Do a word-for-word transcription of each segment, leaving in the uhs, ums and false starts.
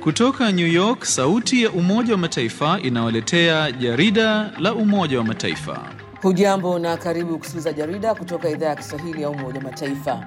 Kutoka New York, sauti ya Umoja wa Mataifa inawaletea jarida la Umoja wa Mataifa. Hujambo na karibu kusikiliza jarida kutoka idhaa ya Kiswahili ya Umoja wa Mataifa.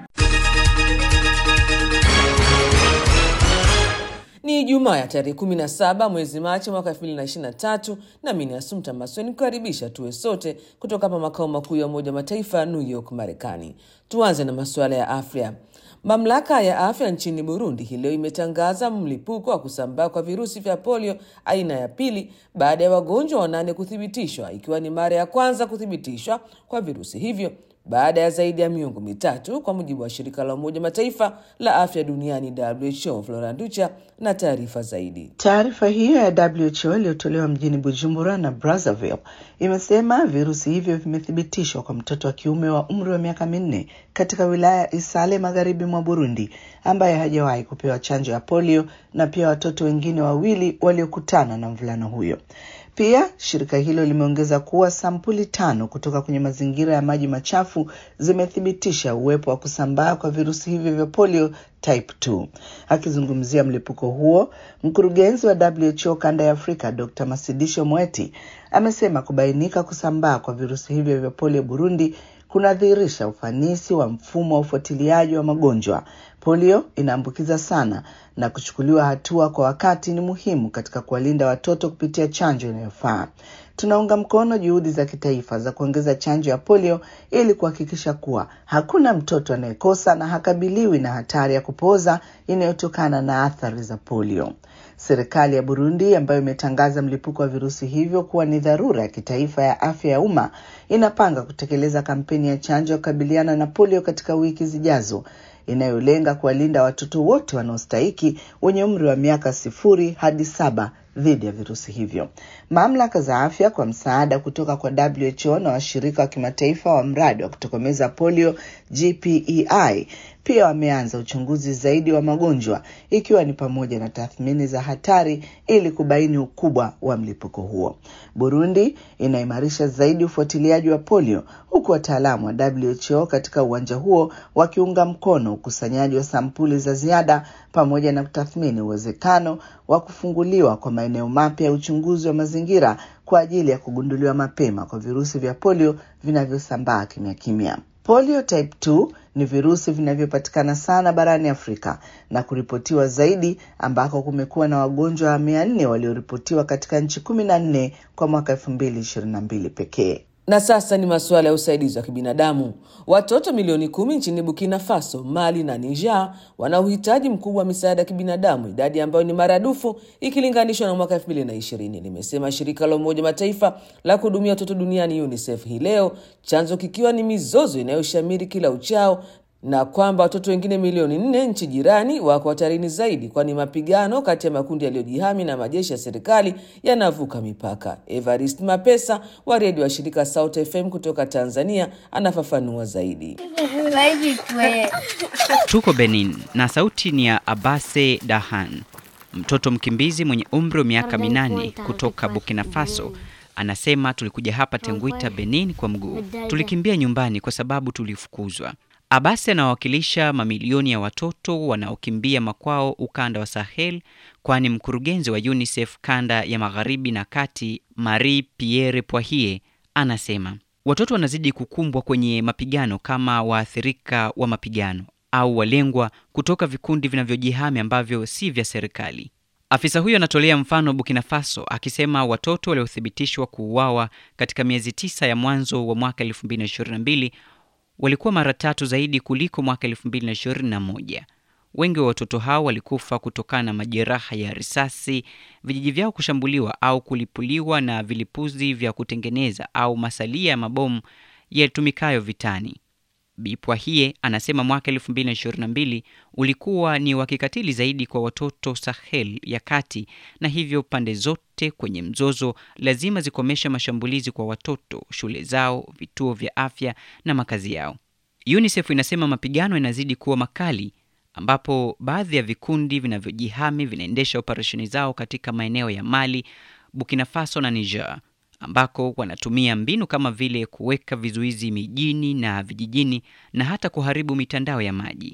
Ni Ijumaa ya tarehe kumi na saba mwezi Machi mwaka elfu mbili na ishirini na tatu na mimi ni Asumta Masweni kukaribisha tuwe sote kutoka hapa makao makuu ya Umoja wa Mataifa New York, Marekani. Tuanze na masuala ya afya. Mamlaka ya afya nchini Burundi hii leo imetangaza mlipuko wa kusambaa kwa virusi vya polio aina ya pili baada ya wagonjwa wanane kuthibitishwa, ikiwa ni mara ya kwanza kuthibitishwa kwa virusi hivyo baada ya zaidi ya miongo mitatu, kwa mujibu wa shirika la Umoja Mataifa la afya duniani W H O. Flora Nducha na taarifa zaidi. Taarifa hiyo ya W H O iliyotolewa mjini Bujumbura na Brazzaville imesema virusi hivyo vimethibitishwa kwa mtoto wa kiume wa umri wa miaka minne katika wilaya ya Isale magharibi mwa Burundi, ambaye hajawahi kupewa chanjo ya polio, na pia watoto wengine wawili waliokutana na mvulana huyo. Pia shirika hilo limeongeza kuwa sampuli tano kutoka kwenye mazingira ya maji machafu zimethibitisha uwepo wa kusambaa kwa virusi hivyo vya polio type two. Akizungumzia mlipuko huo, mkurugenzi wa W H O kanda ya Afrika Doctor Masidisho Moeti amesema kubainika kusambaa kwa virusi hivyo vya polio Burundi kunadhihirisha ufanisi wa mfumo wa ufuatiliaji wa magonjwa. Polio inaambukiza sana na kuchukuliwa hatua kwa wakati ni muhimu katika kuwalinda watoto kupitia chanjo inayofaa. Tunaunga mkono juhudi za kitaifa za kuongeza chanjo ya polio ili kuhakikisha kuwa hakuna mtoto anayekosa na hakabiliwi na hatari ya kupooza inayotokana na athari za polio. Serikali ya Burundi, ambayo imetangaza mlipuko wa virusi hivyo kuwa ni dharura ya kitaifa ya afya ya umma, inapanga kutekeleza kampeni ya chanjo ya kukabiliana na polio katika wiki zijazo, inayolenga kuwalinda watoto wote wanaostahiki wenye umri wa miaka sifuri hadi saba dhidi ya virusi hivyo. Mamlaka za afya kwa msaada kutoka kwa W H O na washirika wa kimataifa wa mradi wa kutokomeza polio G P E I pia wameanza uchunguzi zaidi wa magonjwa, ikiwa ni pamoja na tathmini za hatari ili kubaini ukubwa wa mlipuko huo. Burundi inaimarisha zaidi ufuatiliaji wa polio, huku wataalamu wa W H O katika uwanja huo wakiunga mkono ukusanyaji wa sampuli za ziada pamoja na kutathmini uwezekano wa kufunguliwa kwa maeneo mapya ya uchunguzi wa mazingira kwa ajili ya kugunduliwa mapema kwa virusi vya polio vinavyosambaa kimya kimya. Polio type two ni virusi vinavyopatikana sana barani Afrika na kuripotiwa zaidi, ambako kumekuwa na wagonjwa mia nne walioripotiwa katika nchi kumi na nne kwa mwaka elfu mbili ishirini na mbili pekee. Na sasa ni masuala ya usaidizi wa kibinadamu. Watoto milioni kumi nchini Burkina Faso, Mali na Niger wana uhitaji mkubwa wa misaada ya kibinadamu, idadi ambayo ni maradufu ikilinganishwa na mwaka elfu mbili na ishirini, limesema shirika la Umoja Mataifa la kuhudumia watoto duniani UNICEF hii leo, chanzo kikiwa ni mizozo inayoshamiri kila uchao, na kwamba watoto wengine milioni nne nchi jirani wako hatarini zaidi, kwani mapigano kati ya makundi yaliyojihami na majeshi ya serikali yanavuka mipaka. Evarist Mapesa wa redio wa shirika Sauti F M kutoka Tanzania anafafanua zaidi. Tuko Benin na sauti ni ya Abase Dahan, mtoto mkimbizi mwenye umri wa miaka minane kutoka Burkina Faso. Anasema, tulikuja hapa Tenguita Benin kwa mguu. Tulikimbia nyumbani kwa sababu tulifukuzwa. Abasi anawakilisha mamilioni ya watoto wanaokimbia makwao ukanda wa Sahel, kwani mkurugenzi wa UNICEF kanda ya magharibi na kati, Marie Pierre Poirier, anasema watoto wanazidi kukumbwa kwenye mapigano kama waathirika wa mapigano au walengwa kutoka vikundi vinavyojihami ambavyo si vya serikali. Afisa huyo anatolea mfano Burkina Faso, akisema watoto waliothibitishwa kuuawa katika miezi tisa ya mwanzo wa mwaka elfu mbili na ishirini na mbili walikuwa mara tatu zaidi kuliko mwaka elfu mbili na ishirini na moja. Wengi wa watoto hao walikufa kutokana na majeraha ya risasi, vijiji vyao kushambuliwa au kulipuliwa na vilipuzi vya kutengeneza au masalia ya mabomu yatumikayo vitani. Bipwa hie anasema mwaka elfu mbili na ishirini na mbili ulikuwa ni wa kikatili zaidi kwa watoto Sahel ya kati, na hivyo pande zote kwenye mzozo lazima zikomeshe mashambulizi kwa watoto, shule zao, vituo vya afya na makazi yao. UNICEF inasema mapigano yanazidi kuwa makali, ambapo baadhi ya vikundi vinavyojihami vinaendesha operesheni zao katika maeneo ya Mali, Burkina Faso na Niger, ambako wanatumia mbinu kama vile kuweka vizuizi mijini na vijijini na hata kuharibu mitandao ya maji.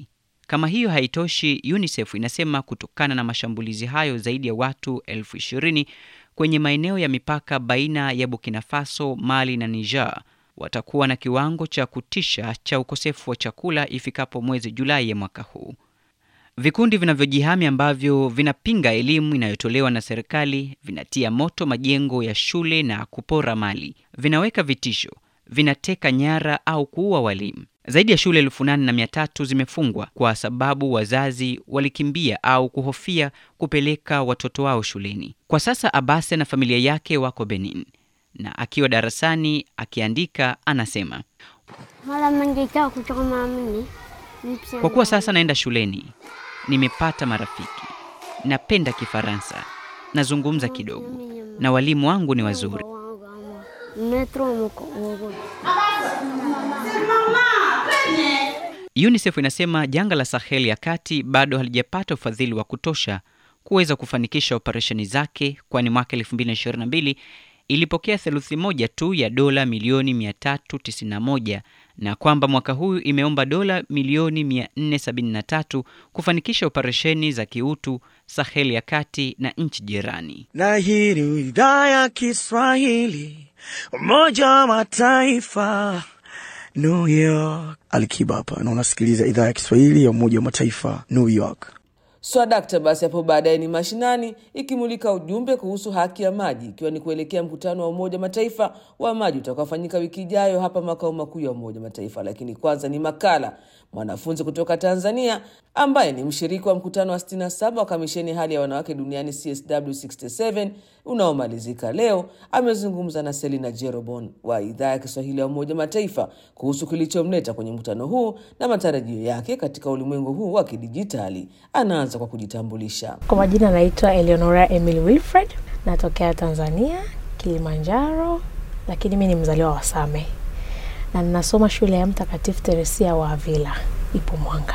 Kama hiyo haitoshi, UNICEF inasema kutokana na mashambulizi hayo zaidi ya watu elfu ishirini kwenye maeneo ya mipaka baina ya Burkina Faso, Mali na Niger watakuwa na kiwango cha kutisha cha ukosefu wa chakula ifikapo mwezi Julai ya mwaka huu. Vikundi vinavyojihami ambavyo vinapinga elimu inayotolewa na serikali vinatia moto majengo ya shule na kupora mali. Vinaweka vitisho, vinateka nyara au kuua walimu. Zaidi ya shule elfu nane na mia tatu zimefungwa kwa sababu wazazi walikimbia au kuhofia kupeleka watoto wao shuleni. Kwa sasa Abase na familia yake wako Benin, na akiwa darasani akiandika anasema, kwa kuwa sasa naenda shuleni, nimepata marafiki, napenda Kifaransa, nazungumza kidogo, na walimu wangu ni wazuri. UNICEF inasema janga la Sahel ya kati bado halijapata ufadhili wa kutosha kuweza kufanikisha operesheni zake, kwani mwaka elfu mbili ishirini na mbili ilipokea theluthi moja tu ya dola milioni mia tatu tisini na moja, na kwamba mwaka huu imeomba dola milioni mia nne sabini na tatu kufanikisha operesheni za kiutu Sahel ya kati na nchi jirani. Na hii ni idhaa ya Kiswahili, Umoja wa Mataifa, New York. Alikiba hapa na unasikiliza idhaa ya Kiswahili ya Umoja wa Mataifa, New York. Swadakta basi hapo baadaye ni mashinani ikimulika ujumbe kuhusu haki ya maji, ikiwa ni kuelekea mkutano wa Umoja wa Mataifa wa maji utakaofanyika wiki ijayo hapa makao makuu ya Umoja wa Mataifa. Lakini kwanza ni makala. Mwanafunzi kutoka Tanzania ambaye ni mshiriki wa mkutano wa sitini na saba wa kamisheni hali ya wanawake duniani C S W sitini na saba unaomalizika leo, amezungumza na Selina Jerobon wa idhaa ya Kiswahili ya Umoja wa Mataifa kuhusu kilichomleta kwenye mkutano huu na matarajio yake katika ulimwengu huu wa kidijitali. Anaanza kwa kujitambulisha. Kwa majina naitwa Eleonora Emily Wilfred, natokea Tanzania, Kilimanjaro, lakini mimi ni mzaliwa wa Same. Na ninasoma shule ya Mtakatifu Teresia wa Avila, ipo Mwanga.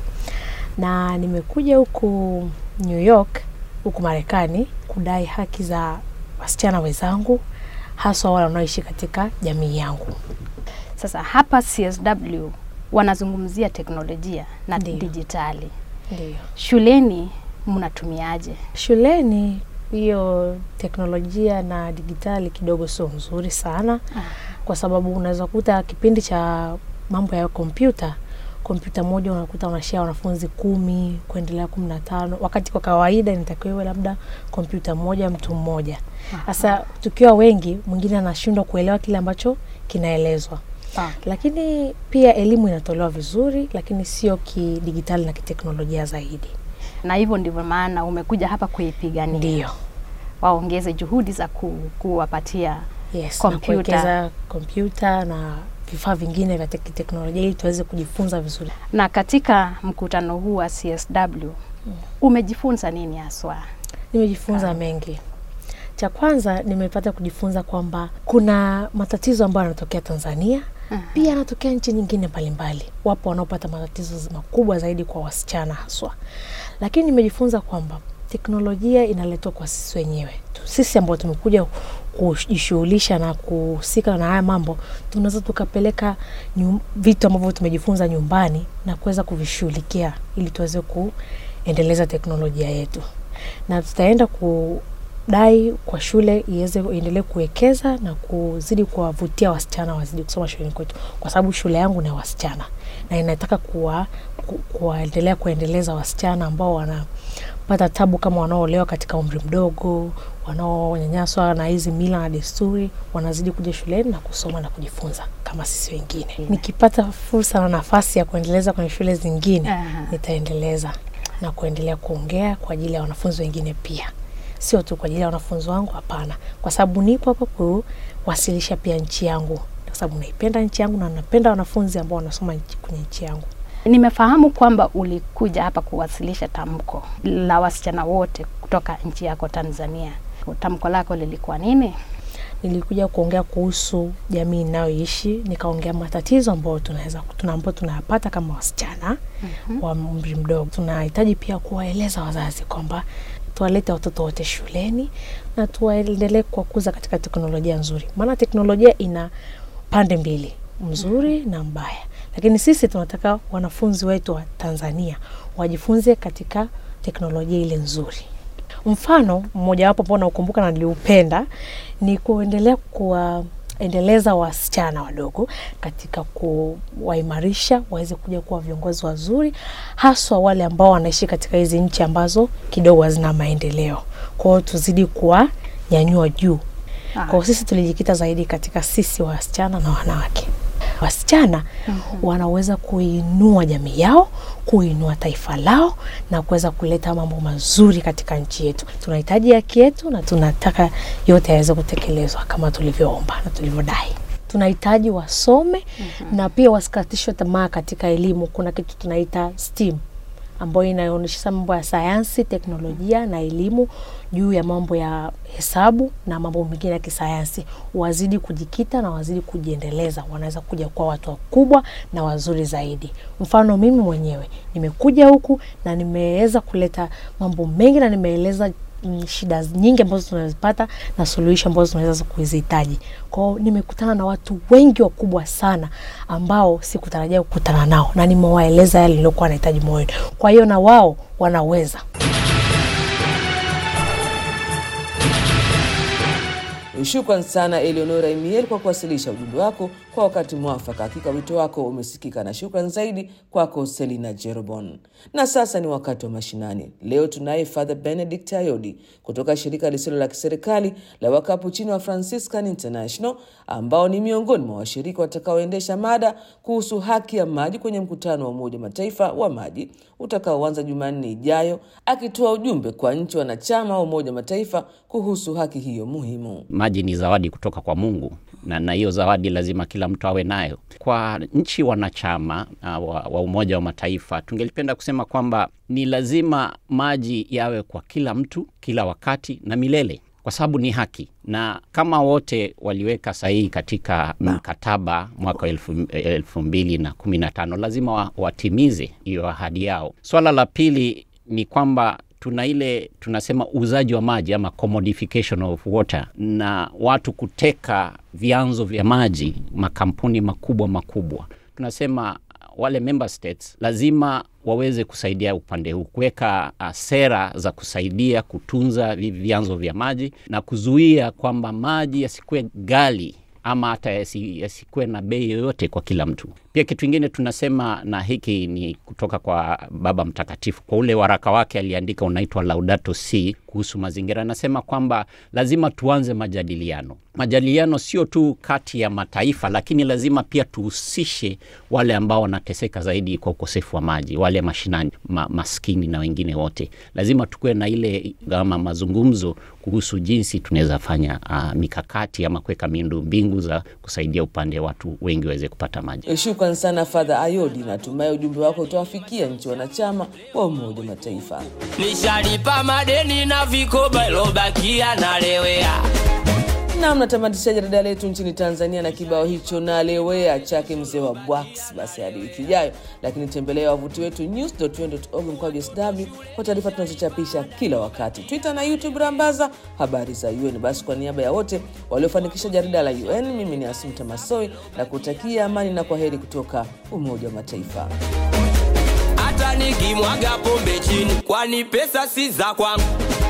Na nimekuja huku New York, huku Marekani, kudai haki za wasichana wenzangu, hasa wale wanaoishi katika jamii yangu. Sasa hapa C S W wanazungumzia teknolojia na dijitali. Ndiyo. Shuleni mnatumiaje? Shuleni hiyo teknolojia na digitali kidogo sio nzuri sana. Ah. Kwa sababu unaweza kukuta kipindi cha mambo ya kompyuta, kompyuta moja unakuta unashare wanafunzi kumi kuendelea kumi na tano, wakati kwa kawaida inatakiwa labda kompyuta moja mtu mmoja. Sasa tukiwa wengi, mwingine anashindwa kuelewa kile ambacho kinaelezwa. Ah. Lakini pia elimu inatolewa vizuri, lakini sio kidigitali na kiteknolojia zaidi. Na hivyo ndivyo maana umekuja hapa kuipigania. Ndio. Waongeze juhudi za ku, kuwapatia yes, kompyuta, kompyuta na vifaa vingine vya teknolojia ili tuweze kujifunza vizuri. Na katika mkutano huu wa C S W, mm. umejifunza nini haswa? Nimejifunza Kaya. mengi. Cha kwanza nimepata kujifunza kwamba kuna matatizo ambayo yanatokea Tanzania, uh-huh. pia yanatokea nchi nyingine mbalimbali. Wapo wanaopata matatizo makubwa zaidi kwa wasichana haswa. Lakini nimejifunza kwamba teknolojia inaletwa kwa sisi wenyewe. Sisi ambao tumekuja kujishughulisha na kuhusika na haya mambo, tunaweza tukapeleka nyum, vitu ambavyo tumejifunza nyumbani na kuweza kuvishughulikia ili tuweze kuendeleza teknolojia yetu. Na tutaenda kudai kwa shule iweze iendelee kuwekeza na kuzidi kuwavutia wasichana wazidi kusoma shuleni kwetu, kwa sababu shule yangu ni wasichana na inataka kuwa kuendelea kuendeleza wasichana ambao wana pata tabu kama wanaolewa katika umri mdogo, wanaonyanyaswa na hizi mila na desturi, wanazidi kuja shuleni na kusoma na kujifunza kama sisi wengine. Yeah. Nikipata fursa na nafasi ya kuendeleza kwenye shule zingine, uh-huh. nitaendeleza na kuendelea kuongea kwa ajili ya wanafunzi wengine pia. Sio tu kwa ajili ya wanafunzi wangu, hapana. Kwa sababu nipo hapa kuwasilisha pia nchi yangu. Kwa sababu naipenda nchi yangu na napenda wanafunzi ambao wanasoma kwenye nchi yangu. Nimefahamu kwamba ulikuja hapa kuwasilisha tamko la wasichana wote kutoka nchi yako Tanzania. Tamko lako lilikuwa nini? Nilikuja kuongea kuhusu jamii ninayoishi, nikaongea matatizo ambayo tunaweza tunaambapo tunayapata kama wasichana uh-huh. wa umri mdogo. Tunahitaji pia kuwaeleza wazazi kwamba tuwalete watoto wote shuleni na tuwaendelee kuwakuza katika teknolojia nzuri. Maana teknolojia ina pande mbili, mzuri uh-huh. na mbaya. Lakini sisi tunataka wanafunzi wetu wa Tanzania wajifunze katika teknolojia ile nzuri. Mfano mmoja wapo ambao naukumbuka na niliupenda ni kuendelea kuwaendeleza wasichana wadogo katika kuwaimarisha waweze kuja kuwa viongozi wazuri, haswa wale ambao wanaishi katika hizi nchi ambazo kidogo hazina maendeleo. Kwa hiyo tuzidi kuwa nyanyua juu. Kwa hiyo sisi tulijikita zaidi katika sisi wasichana na wanawake. Wasichana mm-hmm. wanaweza kuinua jamii yao, kuinua taifa lao na kuweza kuleta mambo mazuri katika nchi yetu. Tunahitaji haki yetu na tunataka yote yaweze kutekelezwa kama tulivyoomba na tulivyodai. Tunahitaji wasome mm-hmm. na pia wasikatishwe tamaa katika elimu. Kuna kitu tunaita STEAM ambayo inaonyesha mambo ya sayansi, teknolojia na elimu juu ya mambo ya hesabu na mambo mengine ya kisayansi. Wazidi kujikita na wazidi kujiendeleza, wanaweza kuja kuwa watu wakubwa na wazuri zaidi. Mfano mimi mwenyewe nimekuja huku na nimeweza kuleta mambo mengi na nimeeleza shida nyingi ambazo tunazipata na suluhisho ambazo tunaweza kuzihitaji. Kwa hiyo nimekutana na watu wengi wakubwa sana ambao sikutarajia kukutana nao na nimewaeleza yale nilikuwa nahitaji moyoni. Kwa hiyo na wao wanaweza. Shukrani sana Eleonora Emiel kwa kuwasilisha ujumbe wako kwa wakati mwafaka. Hakika wito wako umesikika, na shukrani zaidi kwako Selina Jerobon. Na sasa ni wakati wa mashinani. Leo tunaye Father Benedict Ayodi kutoka shirika lisilo la kiserikali la Wakapuchini wa Franciscan International, ambao ni miongoni mwa washirika watakaoendesha mada kuhusu haki ya maji kwenye mkutano wa Umoja Mataifa wa maji utakaoanza Jumanne ijayo, akitoa ujumbe kwa nchi wanachama wa Umoja Mataifa kuhusu haki hiyo muhimu. Maji ni zawadi kutoka kwa Mungu, na na hiyo zawadi lazima kila mtu awe nayo. Kwa nchi wanachama uh, wa, wa Umoja wa Mataifa, tungelipenda kusema kwamba ni lazima maji yawe kwa kila mtu, kila wakati na milele, kwa sababu ni haki. Na kama wote waliweka sahihi katika mkataba mwaka elfu mbili na kumi na tano, lazima wa, watimize hiyo ahadi yao. Swala la pili ni kwamba tuna ile tunasema uzaji wa maji ama commodification of water, na watu kuteka vyanzo vya maji, makampuni makubwa makubwa. Tunasema wale member states lazima waweze kusaidia upande huu, kuweka uh, sera za kusaidia kutunza vyanzo vya maji na kuzuia kwamba maji yasikue ghali ama hata yasikue na bei yoyote kwa kila mtu. Pia kitu kingine tunasema, na hiki ni kutoka kwa Baba Mtakatifu, kwa ule waraka wake aliandika unaitwa Laudato Si kuhusu mazingira, anasema kwamba lazima tuanze majadiliano. Majadiliano sio tu kati ya mataifa, lakini lazima pia tuhusishe wale ambao wanateseka zaidi kwa ukosefu wa maji, wale mashinani, ma, maskini na wengine wote. Lazima tukue na ile kama mazungumzo kuhusu jinsi tunaweza fanya uh, mikakati ama kuweka miundombinu za kusaidia upande watu wengi waweze kupata maji. Shukrani sana Father Ayodi, natumai ujumbe wako utawafikia nchi wanachama wa Umoja Mataifa. Nishalipa madeni na vikoba ilobakia na lewea. Na mnatamatisha jarida letu nchini Tanzania na kibao hicho na lewea chake mzee wa Bwax. Basi hadi wiki ijayo, lakini tembelea wavuti wetu news dot u n dot org mkwaju S W kwa taarifa tunazochapisha kila wakati. Twitter na YouTube rambaza habari za U N. Basi kwa niaba ya wote waliofanikisha jarida la U N, mimi ni Asumta Masoi na kutakia amani na kwaheri kutoka Umoja wa Mataifa. Hata nikimwaga pombe chini, kwani pesa si za kwangu.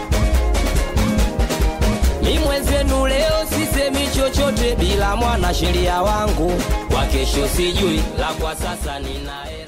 Mimi mwenzenu leo sisemi chochote bila mwana sheria wangu. Kwa kesho sijui, la kwa sasa ninae.